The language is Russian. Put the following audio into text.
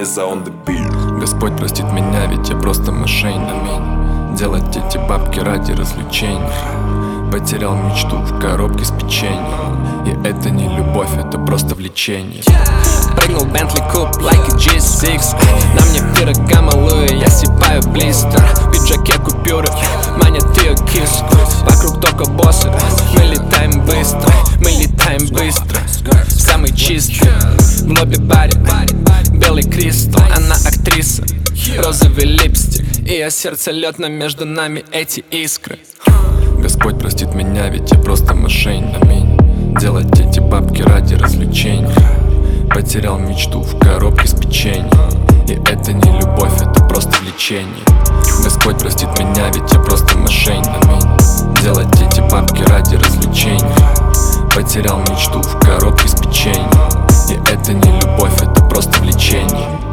Реза on the beat. Господь простит меня, ведь я просто мишень. Аминь. Делать эти бабки ради развлечений. Потерял мечту в коробке с печеньем. И это не любовь, это просто влечение. Прыгнул Bentley Coupe, like a G6. На мне пирога малую, я сипаю блистер. В пиджаке купюры, манят ее киску. Вокруг только боссы, мы летаем быстро. Мы летаем быстро, самый чистый. В лобби-баре, белый кристалл. Она актриса, розовый липстик. Ее сердце лед, но между нами эти искры. Господь простит меня, ведь я просто мишень. Аминь. Делать эти бабки ради развлечений. Потерял мечту в коробке с печеньем. И это не любовь, это просто влечение. Господь простит меня, ведь я просто мишень. Аминь. Делать эти бабки ради развлечений. Потерял мечту в коробке с печеньем. И это не любовь, это просто влечение.